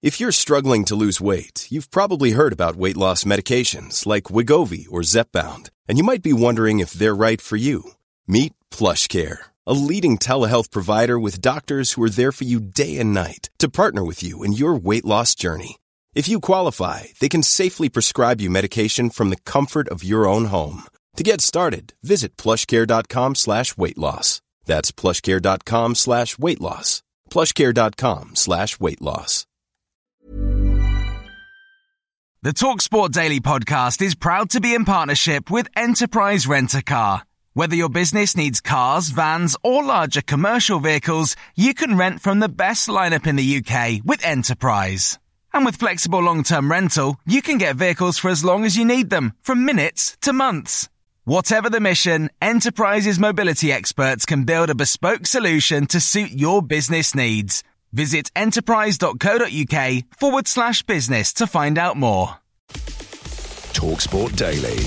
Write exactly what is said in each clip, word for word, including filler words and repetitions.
If you're struggling to lose weight, you've probably heard about weight loss medications like Wegovy or Zepbound, and you might be wondering if they're right for you. Meet PlushCare, a leading telehealth provider with doctors who are there for you day and night to partner with you in your weight loss journey. If you qualify, they can safely prescribe you medication from the comfort of your own home. To get started, visit plushcare.com slash weight loss. That's plushcare.com slash weight loss. plushcare.com slash weight loss. The TalkSport Daily podcast is proud to be in partnership with Enterprise Rent-A-Car. Whether your business needs cars, vans, or larger commercial vehicles, you can rent from the best lineup in the U K with Enterprise. And with flexible long-term rental, you can get vehicles for as long as you need them, from minutes to months. Whatever the mission, Enterprise's mobility experts can build a bespoke solution to suit your business needs. Visit enterprise.co.uk forward slash business to find out more. TalkSport Daily.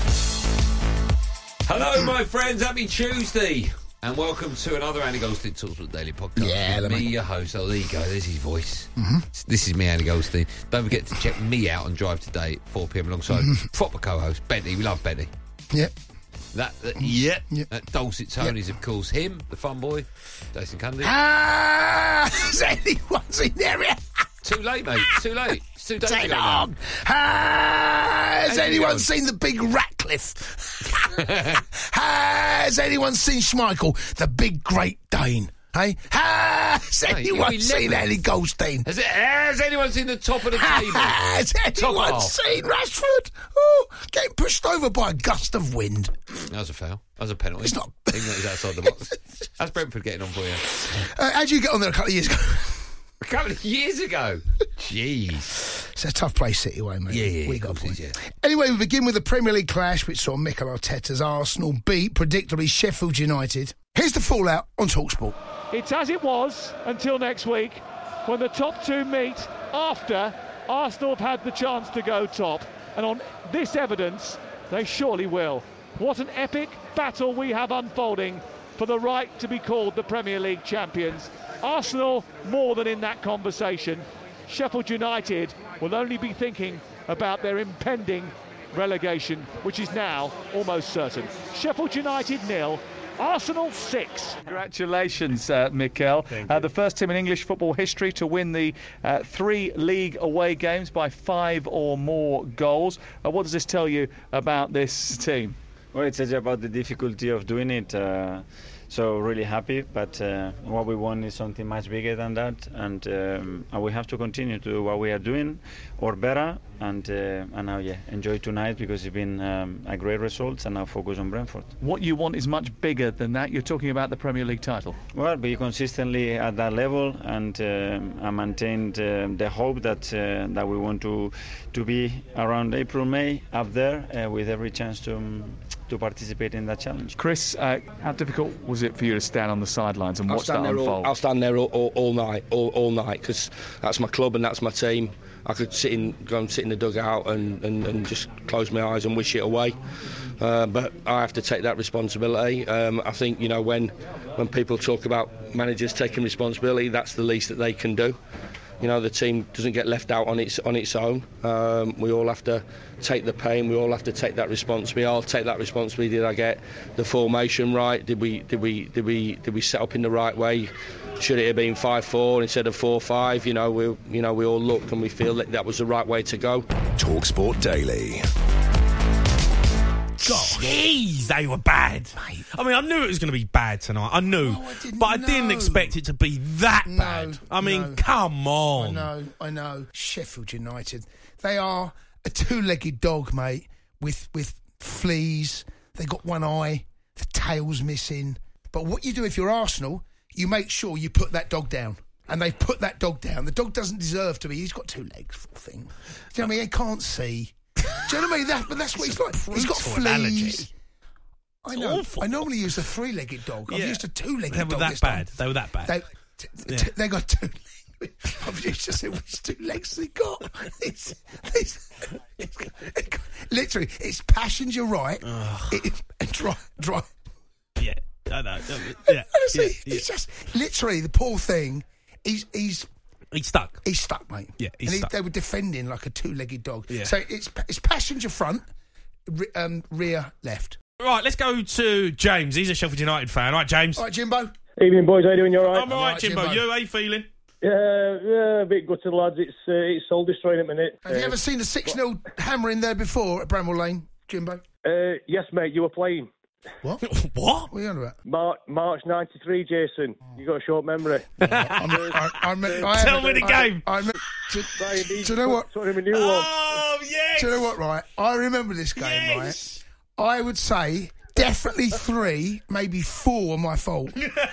Hello, my friends. Happy Tuesday. And welcome to another Andy Goldstein TalkSport Daily podcast. Yeah, with me, mate. your host. Oh, there you go. There's his voice. Mm-hmm. This is me, Andy Goldstein. Don't forget to check me out on Drive Today at four p.m. alongside Mm-hmm. proper co-host Benny. We love Benny. Yep. That, that yeah, Yep. that dulcet tone is, of course, him, the fun boy, Jason Cundy. Ah, is anyone in there yet? Too late, mate. Too late. It's too late. Take long. Ah, has How you anyone going? seen the big Ratcliffe? Has anyone seen Schmeichel, the big Great Dane? Hey, has Mate, anyone you're seen eleventh. Andy Goldstein? Has, it, has anyone seen the top of the table? Has anyone half. seen Rashford? Oh, getting pushed over by a gust of wind. That was a foul. That was a penalty. It's not- Even though it was outside the box. How's Brentford getting on for you? Uh, how did you get on there a couple of years ago? A couple of years ago. Jeez. It's a tough place, City way, mate. Yeah, yeah, we of got a course point. it is, yeah. Anyway, we begin with the Premier League clash, which saw Mikel Arteta's Arsenal beat, predictably, Sheffield United. Here's the fallout on TalkSport. It's as it was until next week, when the top two meet after Arsenal have had the chance to go top. And on this evidence, they surely will. What an epic battle we have unfolding for the right to be called the Premier League champions. Arsenal more than in that conversation. Sheffield United will only be thinking about their impending relegation, which is now almost certain. Sheffield United nil, Arsenal six. Congratulations, uh, Mikel. Uh, the first team in English football history to win the uh, three league away games by five or more goals. Uh, what does this tell you about this team? Well, it tells you about the difficulty of doing it. Uh, so really happy, but uh, what we want is something much bigger than that, and, um, and we have to continue to do what we are doing, or better, and uh, and now yeah, enjoy tonight because it's been um, a great result, and now focus on Brentford. What you want is much bigger than that. You're talking about the Premier League title. Well, be consistently at that level, and um, I maintained uh, the hope that uh, that we want to to be around April, May, up there uh, with every chance to um, to participate in that challenge. Chris, uh, how difficult was it for you to stand on the sidelines and I'll watch that stand there all, unfold? I'll stand there all, all, all night, all, all night, because that's my club and that's my team. I could sit in, go and sit in the dugout and, and, and just close my eyes and wish it away. Uh, but I have to take that responsibility. Um, I think, you know, when when people talk about managers taking responsibility, that's the least that they can do. You know, the team doesn't get left out on its on its own. Um, we all have to take the pain. We all have to take that responsibility. I'll take that responsibility. Did I get the formation right? Did we did we did we did we set up in the right way? Should it have been five four instead of four five? You know, we you know we all look and we feel that that was the right way to go. TalkSport Daily. Jeez, they were bad. Mate. I mean, I knew it was going to be bad tonight. I knew. No, I didn't but I know. didn't expect it to be that No, bad. I mean, no. come I on. know, I know. Sheffield United. They are a two-legged dog, mate, with with fleas. They got one eye, the tail's missing. But what you do if you're Arsenal, you make sure you put that dog down. And they've put that dog down. The dog doesn't deserve to be. He's got two legs, poor thing. Do you know what I mean? He can't see. Do you know what I mean? That, but that's what he's like. He's got brutal fleas. analogy. I know. awful. I normally use a three-legged dog. I've Yeah. used a two-legged They were dog. that this bad. time. They were that bad. They, t- Yeah. t- they got two legs. I've used to say which two legs they got. It's, it's, it's, it's, literally, it's passenger right, it, and dry, dry. yeah, I know. Yeah, Honestly, yeah, yeah. it's just literally the poor thing. He's he's He's stuck. He's stuck, mate. Yeah, he's and he, stuck. they were defending like a two-legged dog. Yeah. So it's it's passenger front, re, um, rear left. Right, let's go to James. He's a Sheffield United fan. All right, James. All right, Jimbo. Evening, boys. How you doing? You all right? I'm all right, Jimbo. Jimbo. You, how you feeling? Yeah, yeah, a bit gutted, lads. It's uh, it's soul destroying at the minute. Have you Uh, ever seen a six nil hammering there before at Bramwell Lane, Jimbo? Uh, yes, mate. You were playing What? What? What are you on about? Mar- March ninety-three, Jason. You got a short memory. I'm, I, I, I, I Tell me the game. I, I, do, Brian, do you know what? Sorry, a new one. Oh, yes. Do you know what, right? I remember this game, Yes. right? I would say definitely three, maybe four were my fault.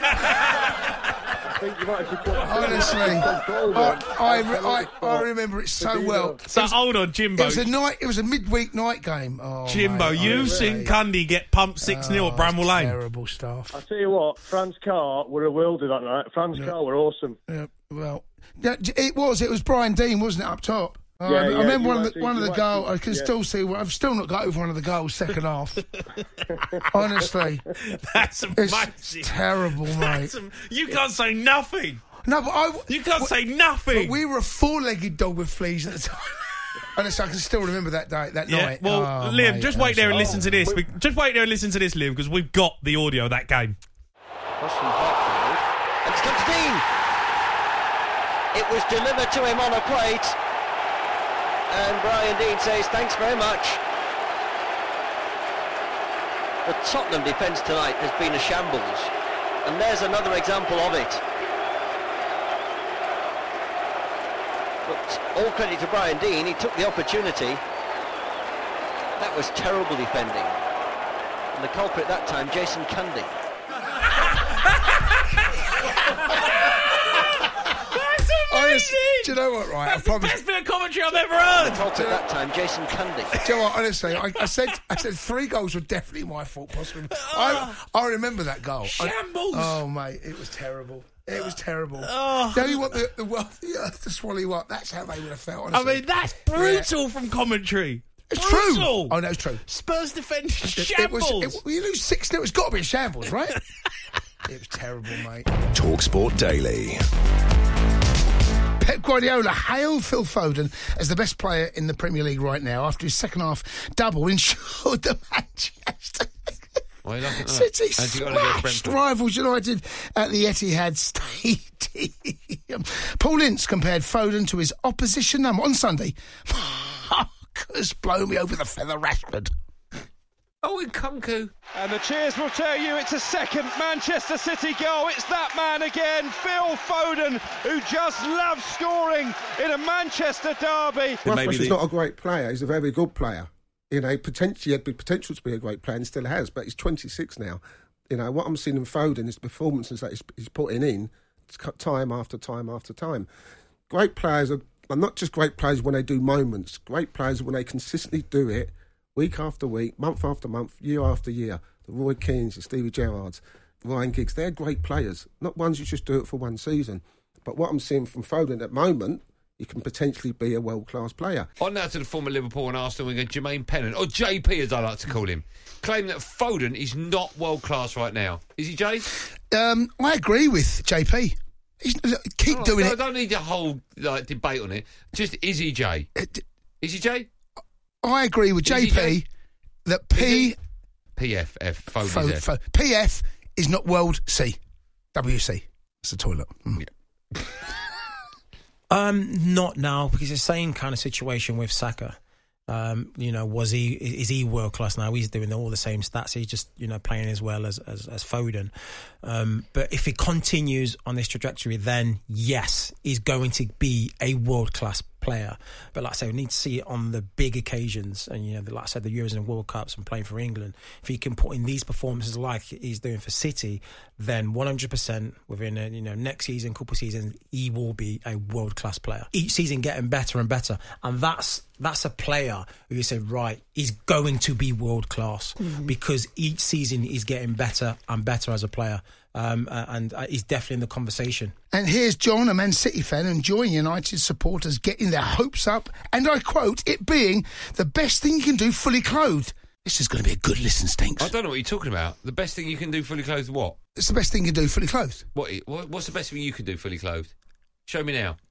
I think you might have to Honestly, I, I, I, I remember it so well. So, hold on, Jimbo. It was a night. It was a midweek night game. Oh, Jimbo, mate, you've honestly. seen Cundy get pumped six nil at Bramwell Lane. Terrible stuff. I tell you what, Franz Carr were a worldie that night. Franz Yeah. Carr were awesome. Yeah, well, yeah, it was. It was Brian Dean, wasn't it, up top? I, Yeah, I yeah, remember you one of the actually- one of the you goals. I actually- can yeah. still see. I've still not got over one of the goals second half. Honestly, That's it's amazing. terrible, mate. That's am- you can't say nothing. No, but I. You can't say nothing. But we were a four-legged dog with fleas at the time. Honestly, I can still remember that day, that Yeah, night. well, Oh, Liam, mate, just wait there and honestly. listen to this. We- Just wait there and listen to this, Liam, because we've got the audio of that game. Cross from Hartfield. And it's come to Dean. It was delivered to him on a plate. And Brian Dean says, thanks very much. The Tottenham defence tonight has been a shambles. And there's another example of it. But all credit to Brian Dean, he took the opportunity. That was terrible defending. And the culprit that time, Jason Cundy. That's Honestly, do you know what, right? That's I promise. the best bit of commentary I've ever heard. The culprit that time, Jason Cundy. Do you know what, honestly, I, I said I said three goals were definitely my fault, possibly. I, I remember that goal. Shambles. I, oh, mate, it was terrible. It was terrible. Oh. Don't you want the, the world the earth to swallow you up? That's how they would have felt, I honestly. mean, that's brutal from commentary. It's brutal. true. Oh, no, it's true. Spurs defend It, it shambles. was, it, you lose six nil, it's got to be a shambles, right? It was terrible, mate. TalkSport Daily. Pep Guardiola hailed Phil Foden as the best player in the Premier League right now after his second half double ensured the Manchester Why you laughing at that? City How's he got to go to smashed Brentford? rivals United at the Etihad Stadium. Paul Ince compared Foden to his opposition number on Sunday. Marcus, blow me over the feather, Rashford. Oh, in Kunku. And the cheers will tell you it's a second Manchester City goal. It's that man again, Phil Foden, who just loves scoring in a Manchester derby. Rashford's not a great player. He's a very good player. You know, potentially had the potential to be a great player and still has, but he's twenty-six now. You know, what I'm seeing in Foden is the performances that he's, he's putting in time after time after time. Great players are, are not just great players when they do moments. Great players are when they consistently do it week after week, month after month, year after year. The Roy Keanes, the Stevie Gerrards, Ryan Giggs, they're great players. Not ones who just do it for one season. But what I'm seeing from Foden at the moment, he can potentially be a world-class player. On now to the former Liverpool and Arsenal winger Jermaine Pennant, or J P as I like to call him, claim that Foden is not world-class right now. Is he, Jay? Um, I agree with J P. He's, keep All right, doing no, it. I don't need a whole like, debate on it. Just, is he, Jay? Is he, Jay? I agree with Is he, J P Jay? that P... P F F, Foden Fo- is F. fo- P F is not World C. W C. It's the toilet. Mm. Um, not now, because it's the same kind of situation with Saka. Um, you know, was he is he world class now? He's doing all the same stats. He's just, you know, playing as well as as, as Foden. Um, but if he continues on this trajectory, then yes, he's going to be a world class player. But like I say, we need to see it on the big occasions, and you know, like I said, the Euros and World Cups and playing for England. If he can put in these performances like he's doing for City, then one hundred percent within a, you know, next season, couple seasons, he will be a world class player. Each season getting better and better, and that's that's a player who you say, right, he's going to be world class mm-hmm. because each season he's getting better and better as a player. Um, and uh, he's definitely in the conversation. And here's John, a Man City fan, enjoying United supporters getting their hopes up, and I quote, it being the best thing you can do fully clothed. This is going to be a good listen, Stinks. I don't know what you're talking about. The best thing you can do fully clothed, what? It's the best thing you can do fully clothed. What? what what's the best thing you can do fully clothed? Show me now.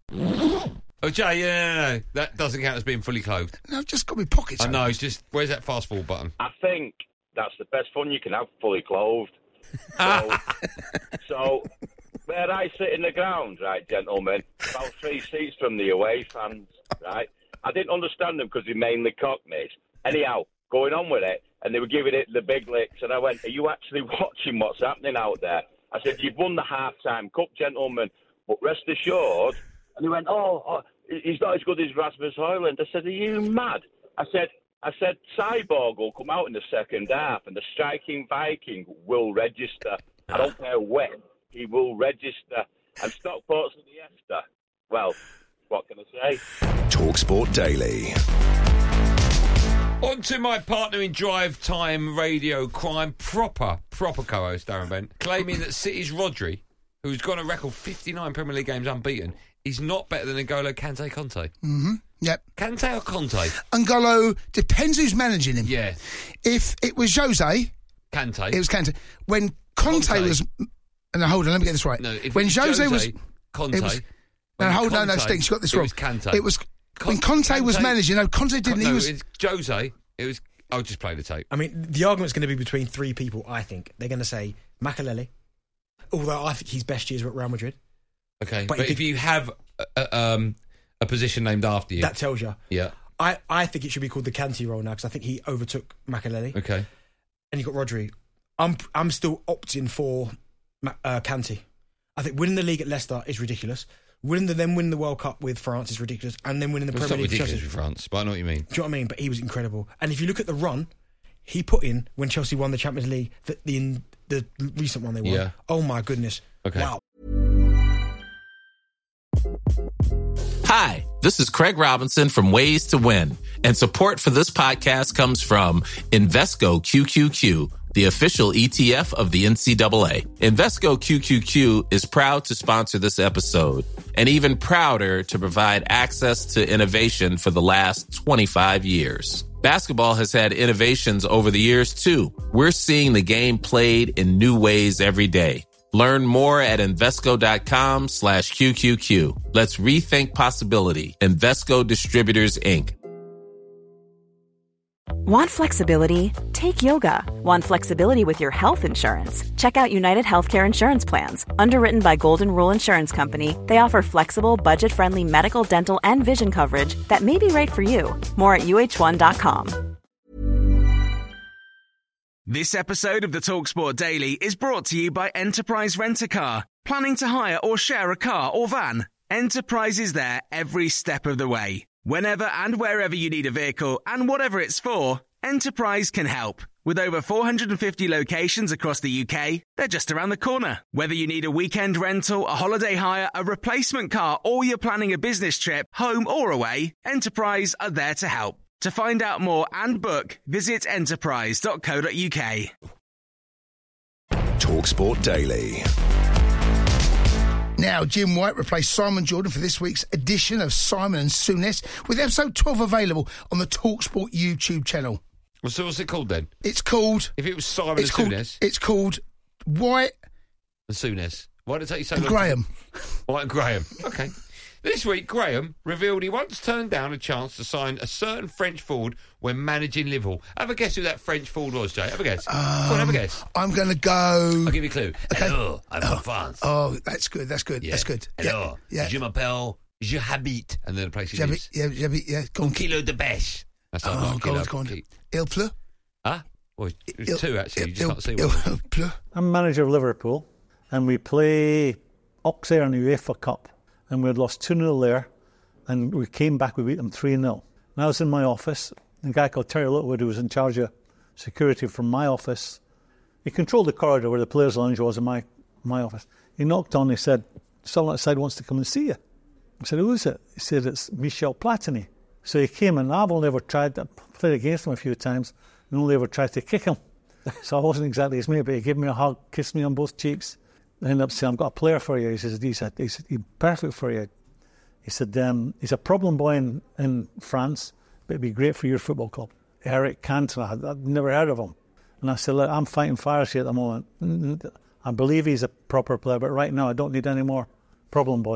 Oh, Jay, yeah, no, no, that doesn't count as being fully clothed. No, I've just got my pockets. I know, it's just, where's that fast forward button? I think that's the best fun you can have, fully clothed. So, so where I sit in the ground, right, gentlemen, about three seats from the away fans, right? I didn't understand them because they're mainly Cockneys. Anyhow, going on with it, and they were giving it the big licks, and I went, are you actually watching what's happening out there? I said, you've won the half-time cup, gentlemen, but rest assured. And he went, oh, oh, he's not as good as Rasmus Højlund. I said, are you mad? I said, I said, Cyborg will come out in the second half, and the striking Viking will register. I don't care when, he will register. And Stockport's in the Esther. Well, what can I say? TalkSport Daily. On to my partner in drive time radio crime, proper, proper co-host Darren Bent, claiming that City's Rodri, who's got a record fifty-nine Premier League games unbeaten, is not better than N'Golo Kante Conte. Mm-hmm. Yep. Kante or Conte? N'Golo, depends who's managing him. Yeah. If it was Jose... Kante. It was Kante. When Conte, Conte. was... No, hold on, let me get this right. No, if when it was Jose, Jose was... Conte... It was, no, hold on, no, no, Stinks, you got this it wrong. Was Kante. It was... Con- when Conte Kante, was managing... No, Conte didn't. No, he was... it's Jose... It was. I'll just play the tape. I mean, the argument's going to be between three people. I think they're going to say Makelele, although I think his best years were at Real Madrid. Okay, but, but if could, you have a, a, um, a position named after you, that tells you. Yeah, I, I think it should be called the Kanté role now because I think he overtook Makelele. Okay, and you got Rodri. I'm I'm still opting for uh, Kanté. I think winning the league at Leicester is ridiculous. Winning the, then winning the World Cup with France is ridiculous, and then winning the well, Premier League with Chelsea with France. But I know what you mean. Do you know what I mean? But he was incredible. And if you look at the run he put in when Chelsea won the Champions League, the the, the recent one they won. Yeah. Oh my goodness! Okay. Wow. Hi, this is Craig Robinson from Ways to Win, and support for this podcast comes from Invesco Q Q Q, the official E T F of the N C double A. Invesco Q Q Q is proud to sponsor this episode and even prouder to provide access to innovation for the last twenty-five years. Basketball has had innovations over the years, too. We're seeing the game played in new ways every day. Learn more at Invesco.com slash QQQ. Let's rethink possibility. Invesco Distributors, Incorporated. Want flexibility? Take yoga. Want flexibility with your health insurance? Check out United Healthcare Insurance Plans. Underwritten by Golden Rule Insurance Company, they offer flexible, budget-friendly medical, dental, and vision coverage that may be right for you. More at U H one dot com. This episode of the TalkSport Daily is brought to you by Enterprise Rent-A-Car. Planning to hire or share a car or van? Enterprise is there every step of the way. Whenever and wherever you need a vehicle and whatever it's for, Enterprise can help. With over four hundred fifty locations across the U K, they're just around the corner. Whether you need a weekend rental, a holiday hire, a replacement car, or you're planning a business trip, home or away, Enterprise are there to help. To find out more and book, visit enterprise dot co dot uk. TalkSport Daily. Now, Jim White replaced Simon Jordan for this week's edition of Simon and Souness, with episode twelve available on the TalkSport YouTube channel. Well, so what's it called then? It's called... If it was Simon it's and called, Souness... It's called White... And Souness. Why did it take you so and long? Graham. White and Graham. Okay. This week, Graham revealed he once turned down a chance to sign a certain French forward when managing Liverpool. Have a guess who that French forward was, Jay. Have a guess. Um, Go on, have a guess. I'm going to go... I'll give you a clue. Okay. Hello, I'm oh, from France. Oh, that's good, that's good, Yeah. that's good. Hello, yeah, yeah. je m'appelle, je habite. And then the place he J'habite, lives. yeah, j'habite, yeah. Go Un on. kilo de bêche. That's not Oh, right. go on, go on. Il pleut. Huh? Well, it was Il- two, actually. You just il- can't see il one. pleut. I'm manager of Liverpool, and we play Auxerre in the UEFA Cup, and we had lost two nil there, and we came back, we beat them three nil. And I was in my office, and a guy called Terry Littlewood, who was in charge of security from my office, he controlled the corridor where the players' lounge was in my, my office. He knocked on, he said, someone outside wants to come and see you. I said, who is it? He said, it's Michel Platini. So he came, and I've only ever tried, I played against him a few times, and only ever tried to kick him. So I wasn't exactly his mate, but he gave me a hug, kissed me on both cheeks. I ended up saying, I've got a player for you. He says, he said, he said, he's perfect for you. He said, um, he's a problem boy in, in France, but it'd be great for your football club. Eric Cantona, I'd never heard of him. And I said, look, I'm fighting fires here at the moment. I believe he's a proper player, but right now I don't need any more problem boys.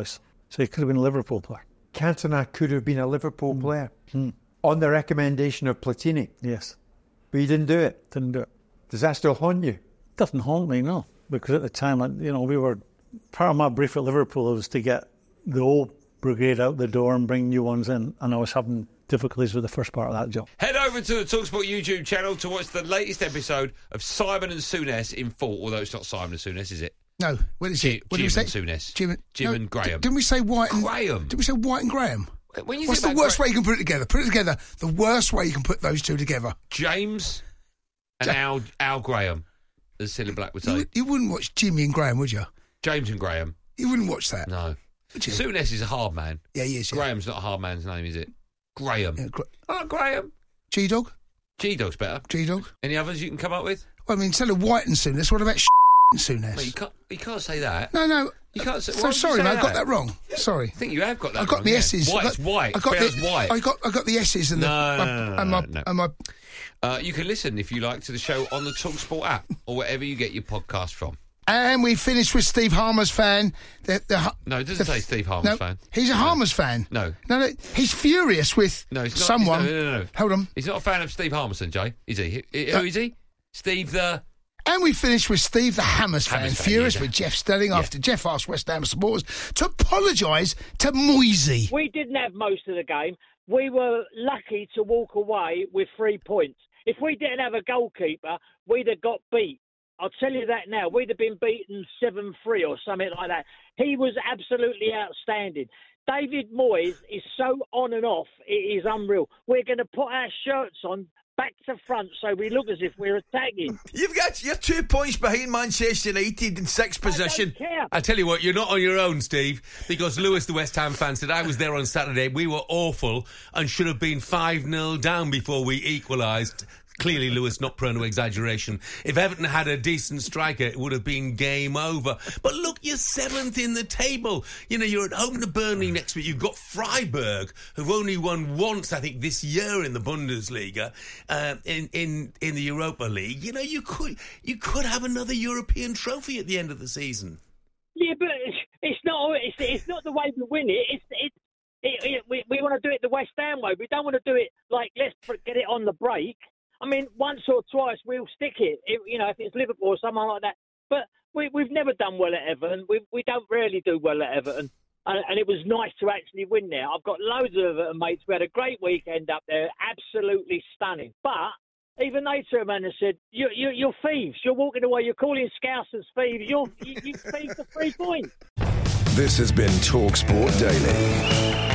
So he could have been a Liverpool player. Cantona could have been a Liverpool Mm. player Mm. on the recommendation of Platini. Yes. But he didn't do it. Didn't do it. Does that still haunt you? Doesn't haunt me, no. Because at the time, like, you know, we were, part of my brief at Liverpool was to get the old brigade out the door and bring new ones in, and I was having difficulties with the first part of that job. Head over to the TalkSport YouTube channel to watch the latest episode of Simon and Souness in full, although it's not Simon and Souness, is it? No, what is Jim, it? What did we Jim say? and Souness. Jim, and- Jim no, and Graham. d- Didn't we say White and Graham? Didn't we say White and Graham? When you What's think the about worst Gra- way you can put it together? Put it together. The worst way you can put those two together. James and Al, Al Graham, as Silly Black would say. You, would- you wouldn't watch Jimmy and Graham, would you? James and Graham. You wouldn't watch that. No. Would you? Souness is a hard man. Yeah, he is. Yeah. Graham's not a hard man's name, is it? Graham. Yeah, Gra- Oh, Graham. G Dog. G Dog's better. G Dog. Any others you can come up with? Well, I mean, instead of White and Souness, what about and Souness? Mate, you can't. You can't say that. No, no. You can't say. why So would you sorry, say mate. I got that wrong. Sorry. I think you have got that. I got wrong, the yeah. S's. I White's got, white. I got Pronounced the, white. I got. I got the S's and the. No, no, no, and my, no, no. and my, Uh, you can listen if you like to the show on the TalkSport app or wherever you get your podcast from. And we finished with Steve Harmer's fan. The, the, No, it doesn't the, say Steve Harmer's no, fan. He's a Harmer's fan. No. No, no. He's furious with No, he's not. someone. No, no, no, no. Hold on. He's not a fan of Steve Harmerson, Jay, is he? Who Uh, is he? Steve the... And we finished with Steve the Hammers fan, Hammers fan, furious yeah. with Jeff Stelling after Jeff asked West Ham supporters to apologise to Moisey. We didn't have most of the game. We were lucky to walk away with three points. If we didn't have a goalkeeper, we'd have got beat. I'll tell you that now. We'd have been beaten seven three or something like that. He was absolutely outstanding. David Moyes is so on and off, it is unreal. We're going to put our shirts on back to front so we look as if we're attacking. You've got you're two points behind Manchester United in sixth position. I don't care. I tell you what, you're not on your own, Steve, because Lewis, the West Ham fan, said I was there on Saturday. We were awful and should have been five nil down before we equalised. Clearly, Lewis, not prone to exaggeration. If Everton had a decent striker, it would have been game over. But look, you're seventh in the table. You know, you're at home to Burnley next week. You've got Freiburg, who've only won once, I think, this year in the Bundesliga, uh, in, in in the Europa League. You know, you could you could have another European trophy at the end of the season. Yeah, but it's, it's not it's, it's not the way we win it. It's it's it, it, we, we want to do it the West Ham way. We don't want to do it like, let's get it on the break. I mean, once or twice we'll stick it, if, you know, if it's Liverpool or someone like that. But we, we've never done well at Everton. We we don't really do well at Everton. And, and it was nice to actually win there. I've got loads of Everton mates. We had a great weekend up there, absolutely stunning. But even they turned around and said, you, you, you're thieves. You're walking away. You're calling Scousers thieves. You're, you, you thieves for three points. This has been TalkSport Daily.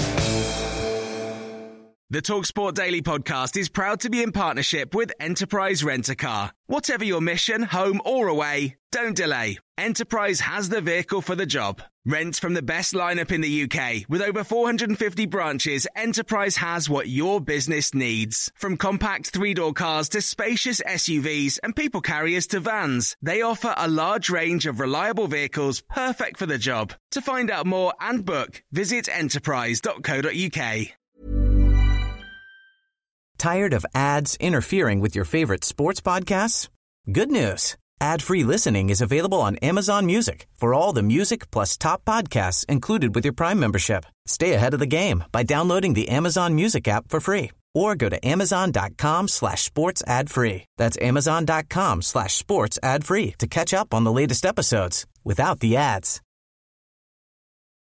The TalkSport Daily podcast is proud to be in partnership with Enterprise Rent-A-Car. Whatever your mission, home or away, don't delay. Enterprise has the vehicle for the job. Rent from the best lineup in the U K. With over four hundred fifty branches, Enterprise has what your business needs. From compact three-door cars to spacious S U Vs and people carriers to vans, they offer a large range of reliable vehicles perfect for the job. To find out more and book, visit enterprise dot co dot uk. Tired of ads interfering with your favorite sports podcasts? Good news. Ad-free listening is available on Amazon Music for all the music plus top podcasts included with your Prime membership. Stay ahead of the game by downloading the Amazon Music app for free or go to amazon.com slash sports ad free. That's amazon.com slash sports ad free to catch up on the latest episodes without the ads.